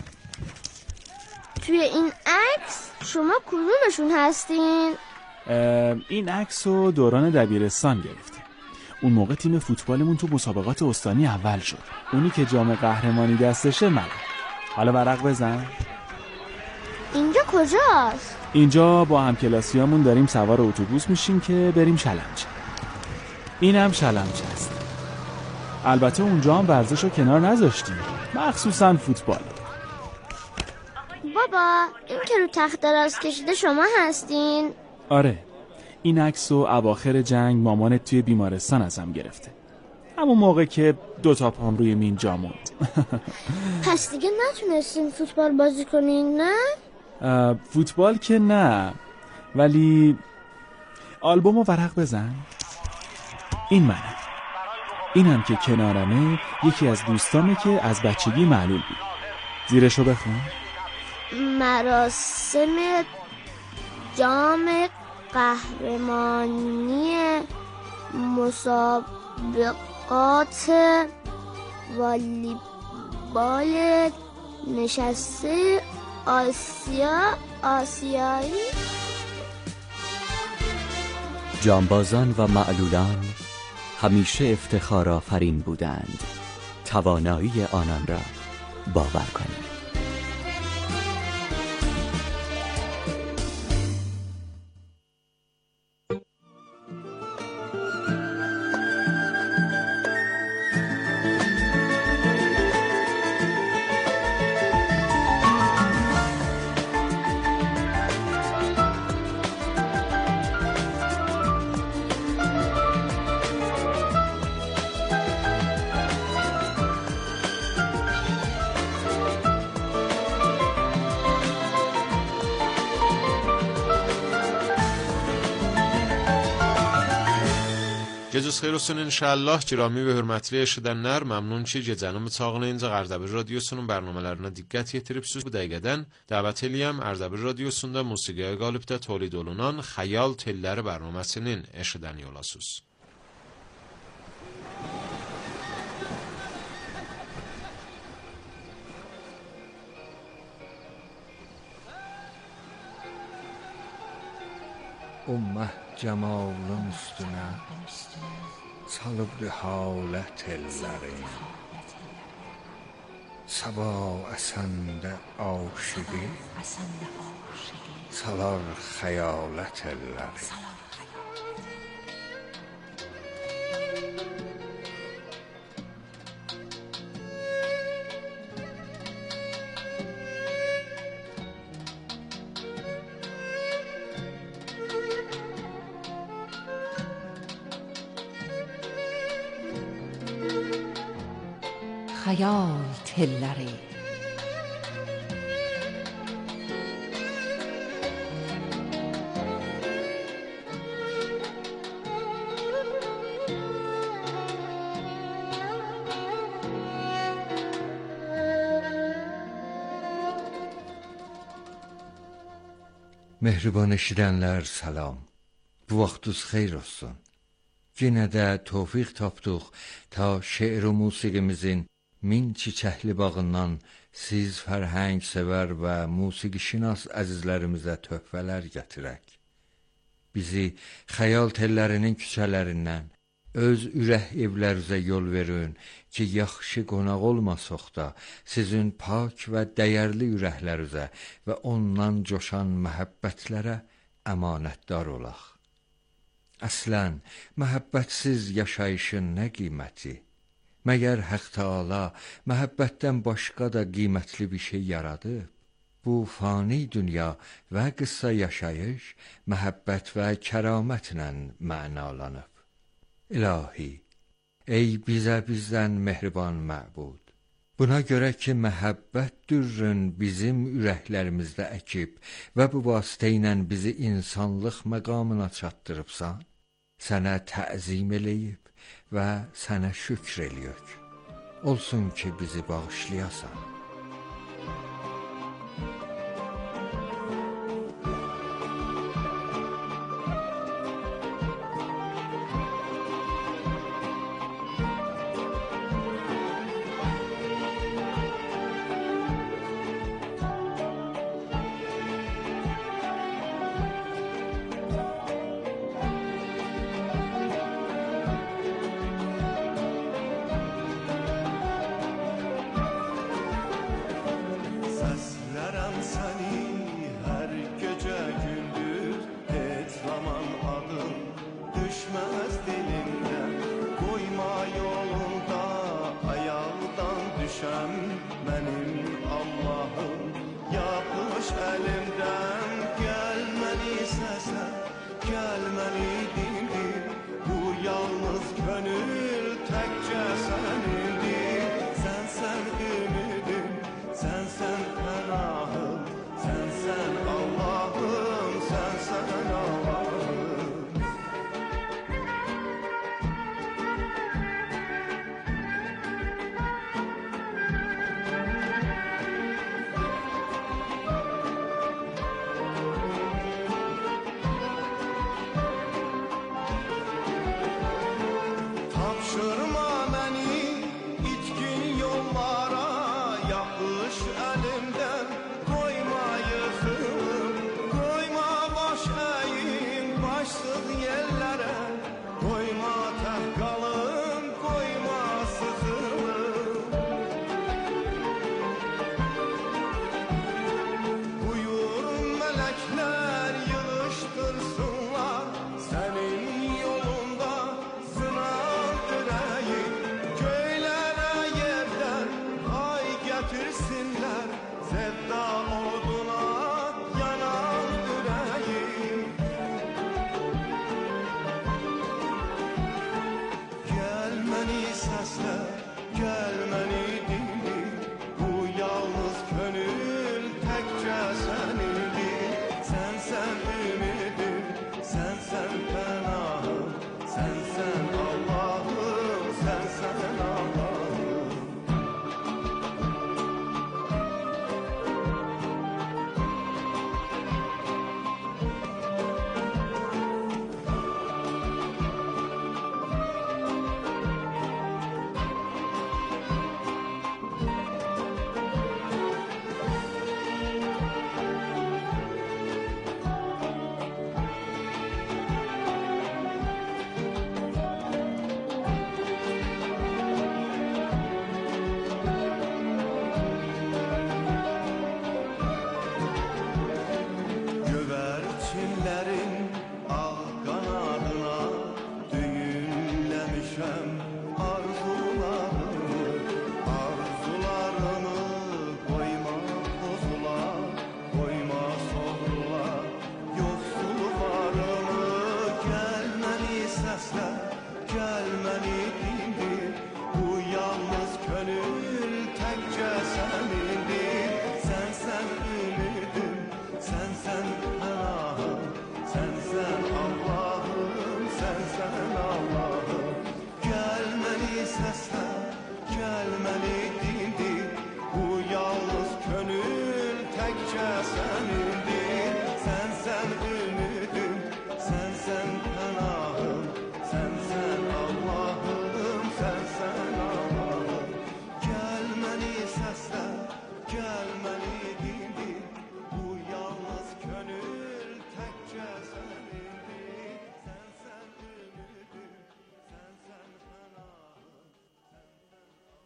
توی این عکس شما کدومشون هستین؟ این عکس رو دوران دبیرستان گرفتیم. اون موقع تیم فوتبالمون تو مسابقات استانی اول شد. اونی که جام قهرمانی دستشه من. حالا ورق بزن. اینجا کجاست؟ اینجا با همکلاسیامون داریم سوار اتوبوس میشیم که بریم شلمچه. اینم شلمچه است. البته اونجا هم ورزش رو کنار نذاشتیم، مخصوصا فوتبال. بابا این که رو تخت دراز کشیده شما هستین؟ آره، این عکس رو اواخر جنگ مامانت توی بیمارستان ازم گرفته، همون موقع که 2 تا پام روی مین جا موند. پس دیگه نتونستین فوتبال بازی کنین نه؟ فوتبال که نه، ولی آلبوم رو ورق بزن. این منم، اینم که کنارمه یکی از دوستامه که از بچگی معلول بود. زیرشو بخون. مراسم جام قهرمانی مسابقات والیبال نشسته آسیایی. جانبازان و معلولان همیشه افتخار آفرین بودند. توانایی آنان را باور کنید. Gecəniz xeyir olsun inşallah. Kirami və hörmətli eşidənlər, məmnun ki, gecənin mütağınıyınca Ərdəbil Radiosunun bərnamələrinə diqqət yetiribsiniz. Bu dəqiqədən dəvət eləyəm Ərdəbil Radiosunda musiqiyə qalibdə tolid olunan Xəyal Telləri bərnaməsinin eşidən yolasınız. Ummah cemalın üstüne salıb halət ellərin. Sabah əsəndə aşıqı, salar xəyalət ellərin. xəyal telləri. Mehriban eşidənlər salam. Bu vaxtınız xeyir olsun. Yenə də tövfiq tapdıq ta şeir və musiqimizin min çiçəkli bağından siz fərhəng sevər və musiqişinas əzizlərimizə töhfələr gətirək. Bizi xəyal tellərinin küçələrindən, öz ürək evlərinizə yol verin ki, yaxşı qonaq olmasaq da, sizin pak və dəyərli ürəklərinizə və ondan coşan məhəbbətlərə əmanətdar olaq. Əslən, məhəbbətsiz yaşayışın nə qiyməti? Məgər Haqq Təala məhəbbətdən başqa da qiymətli bir şey yaradıb? Bu fani dünya və qısa yaşayış məhəbbət və kəramətlə mənalanıb. İlahi, ey bizdən mehriban məbud, buna görə ki, məhəbbət dürrün bizim ürəklərimizdə əkib və bu vasitə ilə bizi insanlıq məqamına çatdırıbsan, sənə təzim eləyib və sənə şükr eləyək. Olsun ki, bizi bağışlayasan.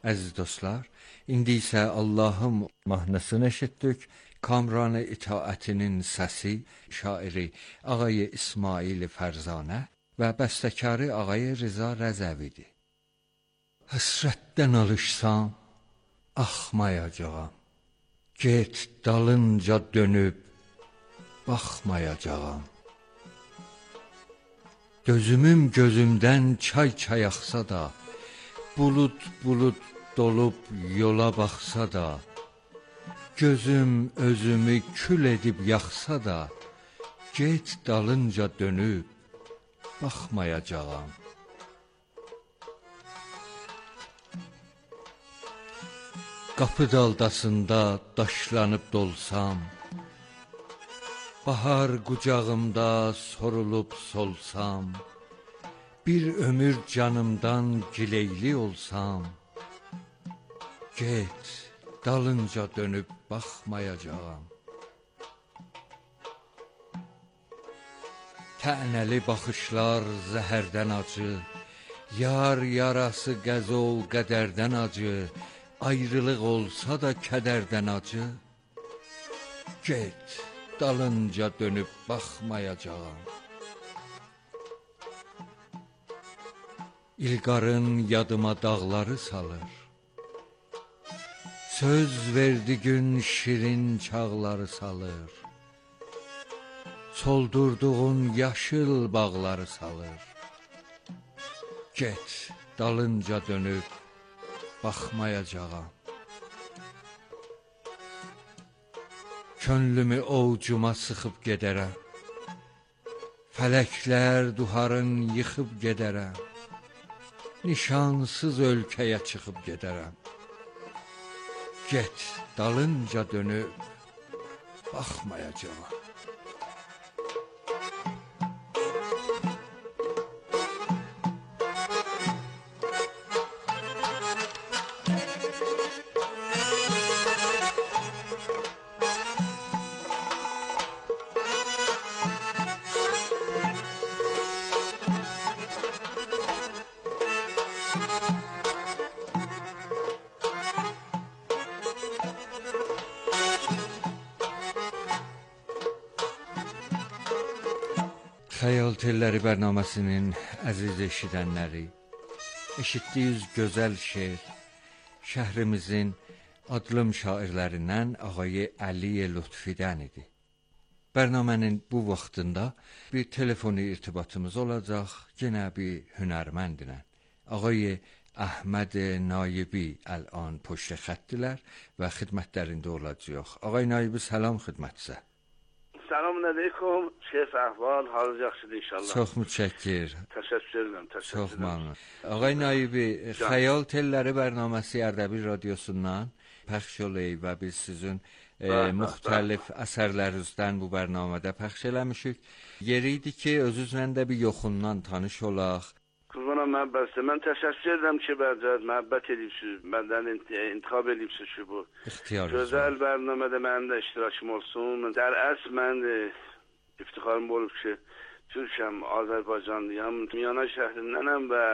Əziz dostlar, indi isə Allahın mahnısını eşitdik. Kamran itaətinin səsi şairi Ağay İsmail Fərzanə və bəstəkarı Ağay Rıza Rəzəvidir. Həsrətdən alışsam, axmayacağam. Get dalınca dönüb, baxmayacağam. Gözümüm gözümdən çay axsa da, bulud dolub yola baxsa da, gözüm özümü kül edib yaxsa da, get dalınca dönüb, baxmayacağam. Qapı daldasında daşlanıb dolsam, bahar qucağımda sorulub solsam, bir ömür canımdan gileyli olsam, get dalınca dönüb baxmayacağam. Tənəli baxışlar zəhərdən acı, yar yarası qəzov qədərdən acı, ayrılıq olsa da kədərdən acı, get dalınca dönüb baxmayacağam. İlqarın yadıma dağları salır, söz verdi gün şirin çağları salır, soldurduğun yaşıl bağları salır, get dalınca dönüb baxmayacağam. Könlümü ovcuma sıxıb gedərəm, fələklər duharın yıxıb gedərəm, nişansız ölkəyə çıxıb gedərəm, get dalınca dönüb baxmayacağam. Xəyal Telləri bərnaməsinin əziz eşidənləri, eşitdiyiniz gözəl şeir şəhrimizin adlı şairlərindən Ağay Əli Lütfidən idi. Bərnamənin bu vaxtında bir telefoni irtibatımız olacaq, yenə bir hünərməndlə. Ağay Əhməd Naibi الان پشت xəttdilər və xidmətlərində olacaq. Ağay Naibi, salam xidmətinizə. Selamun aleyküm. Şef ahval, halınız yaxşıdır inşallah. Çox mütşəkkir. Təşəkkür edirəm. Çox məmnun. Ağay Naibi, Xəyal Telləri bərnaməsi Ərdəbil radiosundan pəxş olub və biz sizin müxtəlif əsərlərinizdən bu bərnamədə pəxş eləmişik. Yeri idi ki, özünüzlə də bir yoxundan tanış olaq. Qurbanam məhəbbətsə, mən təşəkkür edirəm ki, bəlkə məhəbbət edibsiniz, məndən intiqab edibsiniz ki, bu gözəl bərnamədə mənim də iştirakım olsun. در اصل mən iftixarım olub ki, Türkəm, Azərbaycanlıyam, Miyana şəhrindənəm və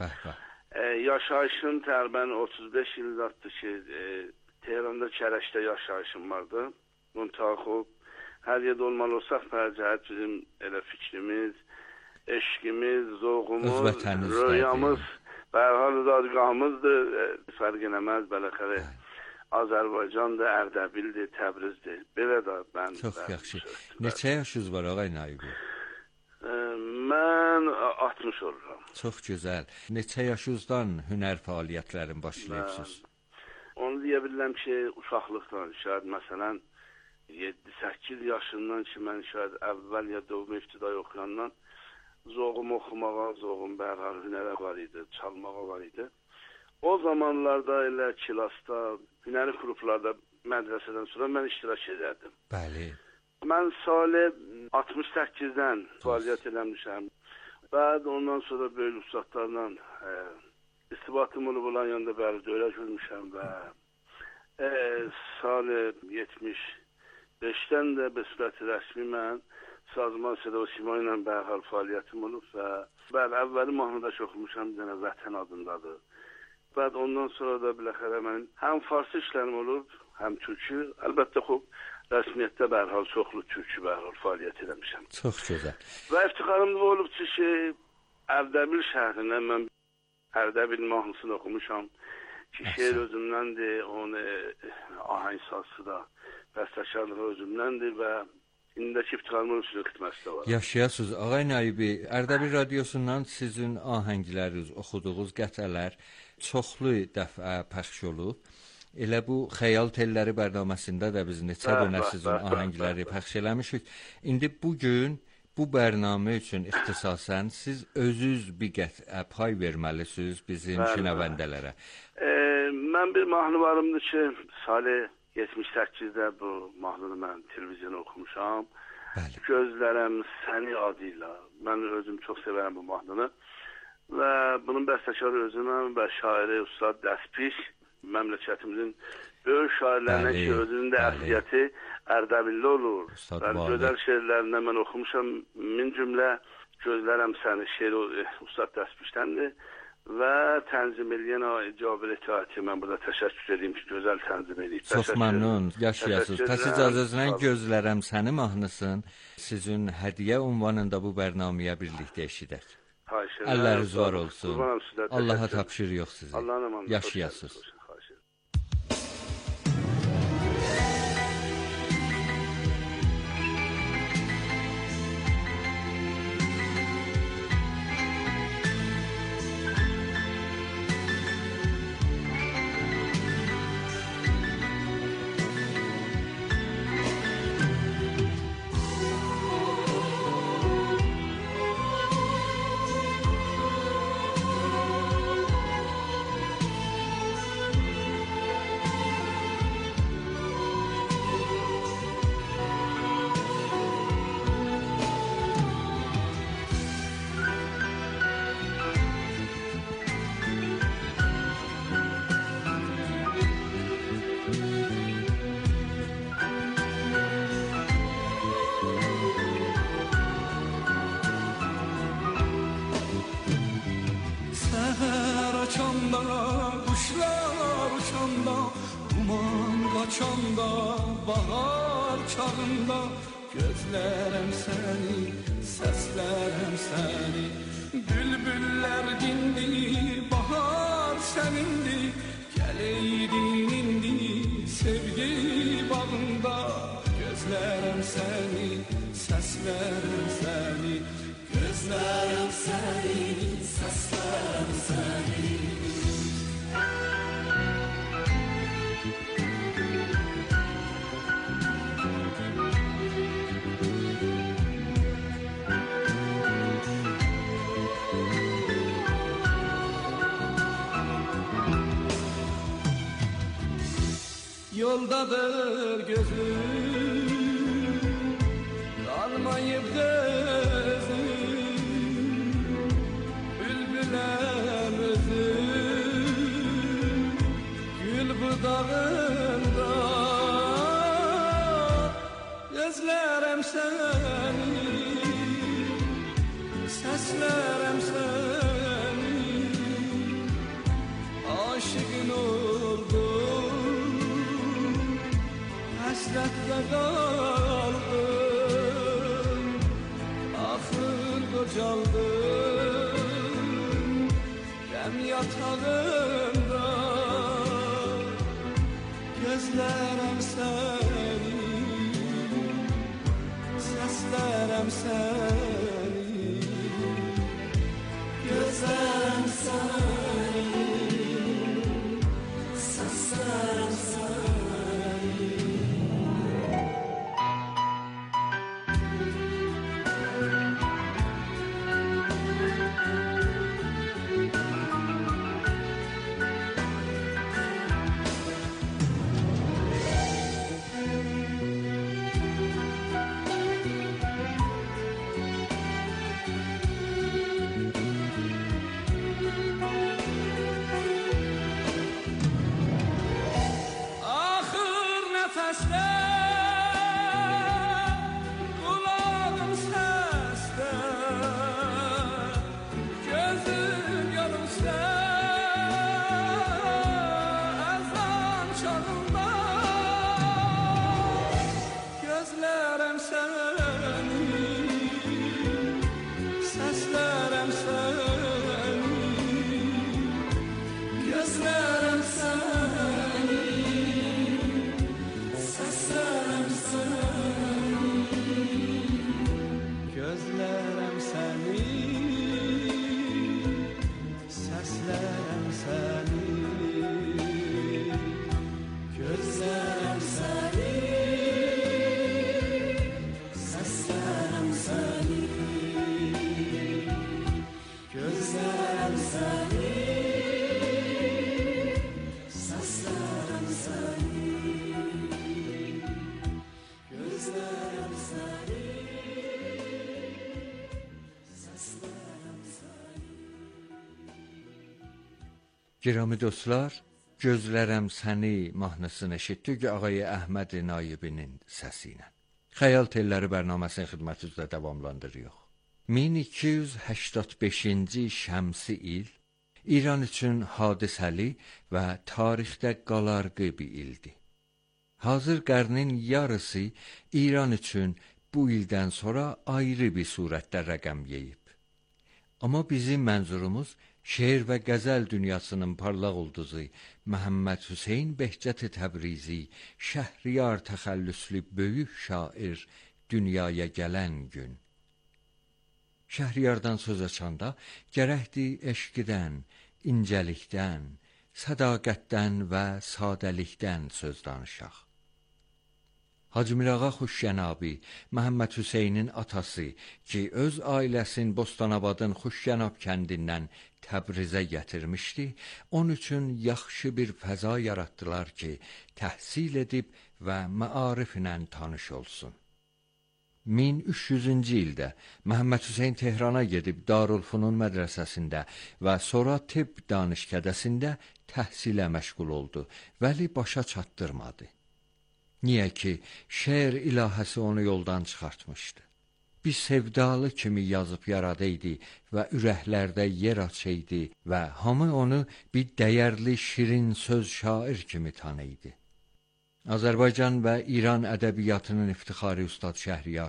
yaşayışım təqribən 35 ildir ki, Tehranda Kərəşdə yaşayışım vardı. Müntəxib, hər yerdə olmalı olsaq, pərcəhət bizim elə fikrimiz, eşqimiz, zoğumuz, rüyamız, bərhal zadgahımızdır, fərq eləməz, bələxərə Azərbaycandır, Ərdəbildir, Təbrizdir. Belə də mən... Çox yaxşı. Neçə yaşınız var, Ağay Naibi? Mən 60 oluram. Çox gözəl. Neçə yaşınızdan hünər fəaliyyətlərin başlayıbsınız? Onu deyə bilirəm ki, uşaqlıqdan, şayad məsələn 7-8 yaşından ki, mən şayad əvvəl ya doğum iftidai oxuyandan zoğum oxumağa, zoğum bərhal hünərə var idi, çalmağa var idi. O zamanlarda elə kilasda, hünəri qruplarda mədrəsədən sonra mən iştirak edərdim. Bəli. Mən salı 68-dən fəaliyyət eləmişəm. Bəd ondan sonra böyük ustadlarla istibatım olub olan yanında bəli döylə görmüşəm və salı 75-dən də bəsbəti rəsmi mən Sazman Səda və Sima ilə bərhal fəaliyyətim olub və bəli, əvvəli mahnıda oxumuşam, bir dənə Vətən adındadır. بعد ondan sonra da biləxərə mənim həm farsı işlərim olub, həm türkü. Əlbəttə xub rəsmiyyətdə hər hal çoxlu türkü hər hal fəaliyyət etmişəm. Çox gözəl. Və iftikarım da olub ki, Ərdəbil şəhərində mən Ərdəbil mahnısını oxumuşam. Ki şeir özümdəndir, onu ahəngsazı da bəstəkarlığı özümdəndir və indəki iftikarımın üzrə xidməsi də var. Yaşayasınız. Ağay Naibi, Ərdəbil radiosundan sizin ahəngləriniz, oxuduğunuz qətrələr çoxlu dəfə pəxş olub. Elə bu Xəyal Telləri bərnaməsində də biz neçə dönə sizin ahəngləri pəxş eləmişik. İndi bugün bu bərnamə üçün ixtisasən siz özünüz bir qətrə pay verməlisiniz bizim şinəvəndələrə. Mən bir mahnı varımdır ki, salı 78-də bu mahnını mən televizyona oxumuşam. Gözlərəm səni adıyla. Mən özüm çox sevərəm bu mahnını. Və bunun bəstəkarı özüməm və şairi Ustad Dəspiş, məmləkətimizin böyük şairlərindən ki, özünün də əsliyyəti Ərdəbilli olur. Gözəl şeirlərindən mən oxumuşam. Min cümlə Gözlərəm səni şeiri Ustad Dəspişdəndir. Və tənzim eləyən icabə itaəti mən burada təşəkkür edeyim ki, gözəl tənzim edib. Çox məmnun, yaşayasınız. Pəs icazənizlə Gözlərəm səni mahnısın sizin hədiyyə ünvanında bu bərnaməyə birlikdə eşidək. Əlləriniz var olsun. Allaha tapşır yox sizə. Yaşayasınız. Kuşlar uçanda, duman kaçanda, bahar çağında gözlərəm səni, səslərəm səni. Bülbüllər dindi, bahar sənindi, gələydin indi sevgi bağında. Gözlərəm səni, səslərəm səni, gözlərəm səni, səslərəm səni. Yoldadır gözüm, kalmayıp gözüm, bülbülem özüm, gül budağında. Gözlərəm səni, səslərəm səni, aşıqın oldum, həsrətlə qaldım, axır qocaldım, qəm yatağında. Gözlərəm səni, səslərəm səni, gözlərəm səni, səslərəm səni. Girami dostlar, Gözlərəm səni mahnısını eşitdik Ağay Əhməd Naibinin səsi ilə. Xəyal telləri bərnaməsinin xidmətinizdə davamlandırırıq. 1285-ci şəmsi il İran üçün hadisəli və tarixdə qalarqı bir ildi. Hazır qarnın yarısı İran üçün bu ildən sonra ayrı bir surətdə rəqəm yeyib. Amma bizim mənzurumuz şeir və qəzəl dünyasının parlaq ulduzu Məhəmməd Hüseyn Behçət Təbrizi, Şəhriyar təxəllüslü böyük şair dünyaya gələn gün. Şəhriyardan söz açanda gərəkdir eşqdən, incəlikdən, sədaqətdən və sadəlikdən söz danışaq. Hacı Mirağa Xuşyənabi, Məhəmməd Hüseynin atası ki, öz ailəsini Bostanabadın Xuşyənab kəndindən Təbrizə gətirmişdi, onun üçün yaxşı bir fəza yaratdılar ki, təhsil edib və məariflə tanış olsun. 1300-cü ildə Məhəmməd Hüseyn Tehrana gedib Darülfünun mədrəsəsində və sonra tibb danışkədəsində təhsilə məşğul oldu, vəli başa çatdırmadı. Niyə ki, şeir ilahəsi onu yoldan çıxartmışdı. Bir sevdalı kimi yazıb yaradıydı və ürəklərdə yer açıydı və hamı onu bir dəyərli şirin söz şair kimi tanıydı. Azərbaycan və İran ədəbiyyatının iftixarı Ustad Şəhriyar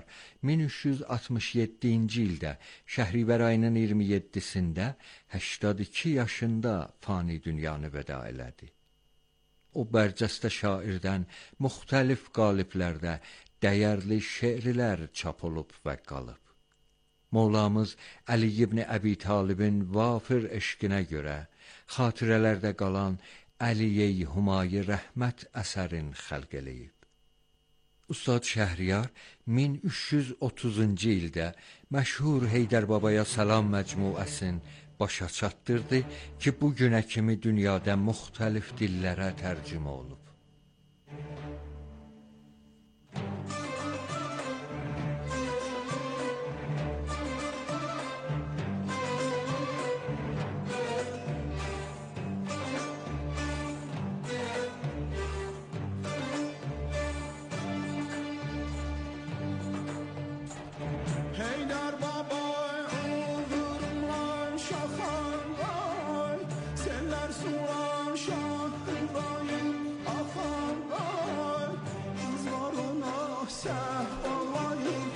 1367-ci ildə Şəhribər ayının 27-sində 82 yaşında fani dünyanı vəda elədi. O bərcəstə şairdən müxtəlif qaliblərdə dəyərli şeirlər çap olub və qalıb. Mövlamız Əli ibn Əbi Talibin vafir eşqinə görə xatirələrdə qalan Əli-i Humayi Rəhmət əsərin xəlq eləyib. Ustad Şəhriyar 1330-cu ildə məşhur Heydər Babaya Salam məcmuəsini başa çatdırdı ki, bu günə kimi dünyada müxtəlif dillərə tərcümə olub.